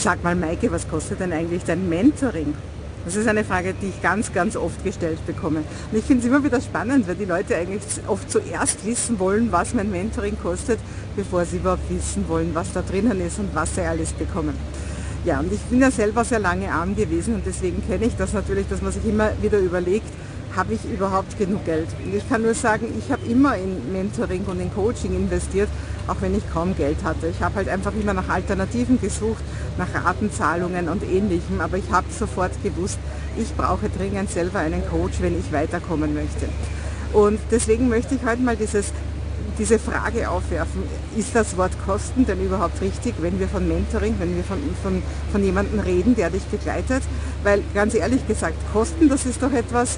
Sag mal, Maike, was kostet denn eigentlich dein Mentoring? Das ist eine Frage, die ich ganz, ganz oft gestellt bekomme. Und ich finde es immer wieder spannend, weil die Leute eigentlich oft zuerst wissen wollen, was mein Mentoring kostet, bevor sie überhaupt wissen wollen, was da drinnen ist und was sie alles bekommen. Ja, und ich bin ja selber sehr lange arm gewesen und deswegen kenne ich das natürlich, dass man sich immer wieder überlegt, habe ich überhaupt genug Geld? Und ich kann nur sagen, ich habe immer in Mentoring und in Coaching investiert, auch wenn ich kaum Geld hatte. Ich habe halt einfach immer nach Alternativen gesucht, nach Ratenzahlungen und Ähnlichem, aber ich habe sofort gewusst, ich brauche dringend selber einen Coach, wenn ich weiterkommen möchte. Und deswegen möchte ich heute mal diese Frage aufwerfen, ist das Wort Kosten denn überhaupt richtig, wenn wir von Mentoring, wenn wir von jemandem reden, der dich begleitet? Weil ganz ehrlich gesagt, Kosten, das ist doch etwas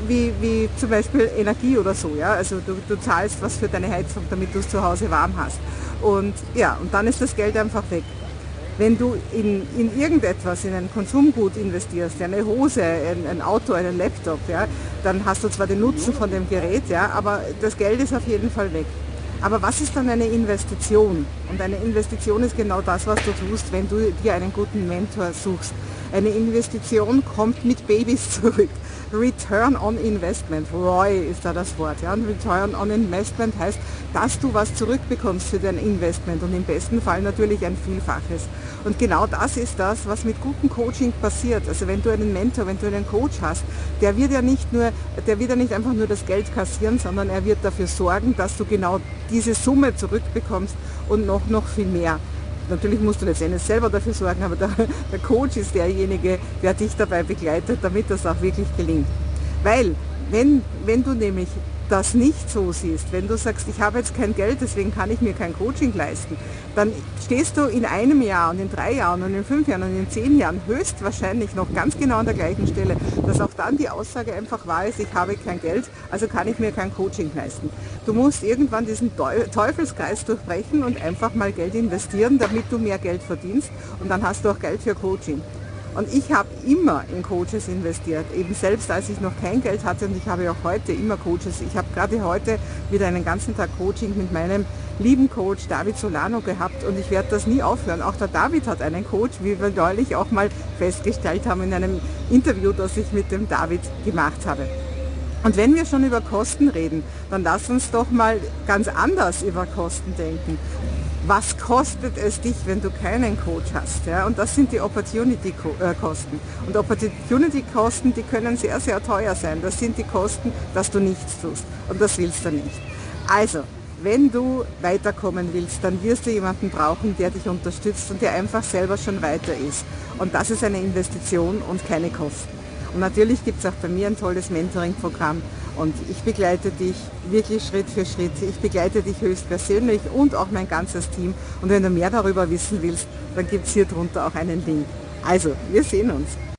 wie zum Beispiel Energie oder so. Ja? Also du zahlst was für deine Heizung, damit du es zu Hause warm hast. Und ja, und dann ist das Geld einfach weg. Wenn du in irgendetwas, in ein Konsumgut investierst, eine Hose, ein Auto, einen Laptop, ja, dann hast du zwar den Nutzen von dem Gerät, ja, aber das Geld ist auf jeden Fall weg. Aber was ist dann eine Investition? Und eine Investition ist genau das, was du tust, wenn du dir einen guten Mentor suchst. Eine Investition kommt mit Babys zurück. Return on Investment, ROI ist da das Wort. Ja? Und Return on Investment heißt, dass du was zurückbekommst für dein Investment und im besten Fall natürlich ein Vielfaches. Und genau das ist das, was mit gutem Coaching passiert. Also wenn du einen Mentor, wenn du einen Coach hast, der wird ja nicht einfach nur das Geld kassieren, sondern er wird dafür sorgen, dass du genau diese Summe zurückbekommst und noch viel mehr. Natürlich musst du letztendlich selber dafür sorgen, aber der Coach ist derjenige, der dich dabei begleitet, damit das auch wirklich gelingt. Weil, wenn du nämlich das nicht so siehst, wenn du sagst, ich habe jetzt kein Geld, deswegen kann ich mir kein Coaching leisten, dann stehst du in einem Jahr und in 3 Jahren und in 5 Jahren und in 10 Jahren höchstwahrscheinlich noch ganz genau an der gleichen Stelle, dass auch dann die Aussage einfach wahr ist, ich habe kein Geld, also kann ich mir kein Coaching leisten. Du musst irgendwann diesen Teufelskreis durchbrechen und einfach mal Geld investieren, damit du mehr Geld verdienst und dann hast du auch Geld für Coaching. Und ich habe immer in Coaches investiert, eben selbst als ich noch kein Geld hatte und ich habe auch heute immer Coaches. Ich habe gerade heute wieder einen ganzen Tag Coaching mit meinem lieben Coach David Solano gehabt und ich werde das nie aufhören. Auch der David hat einen Coach, wie wir neulich auch mal festgestellt haben in einem Interview, das ich mit dem David gemacht habe. Und wenn wir schon über Kosten reden, dann lass uns doch mal ganz anders über Kosten denken. Was kostet es dich, wenn du keinen Coach hast? Ja? Und das sind die Opportunity-Kosten. Und Opportunity-Kosten, die können sehr, sehr teuer sein. Das sind die Kosten, dass du nichts tust. Und das willst du nicht. Also, wenn du weiterkommen willst, dann wirst du jemanden brauchen, der dich unterstützt und der einfach selber schon weiter ist. Und das ist eine Investition und keine Kosten. Und natürlich gibt es auch bei mir ein tolles Mentoring-Programm und ich begleite dich wirklich Schritt für Schritt. Ich begleite dich höchstpersönlich und auch mein ganzes Team. Und wenn du mehr darüber wissen willst, dann gibt es hier drunter auch einen Link. Also, wir sehen uns.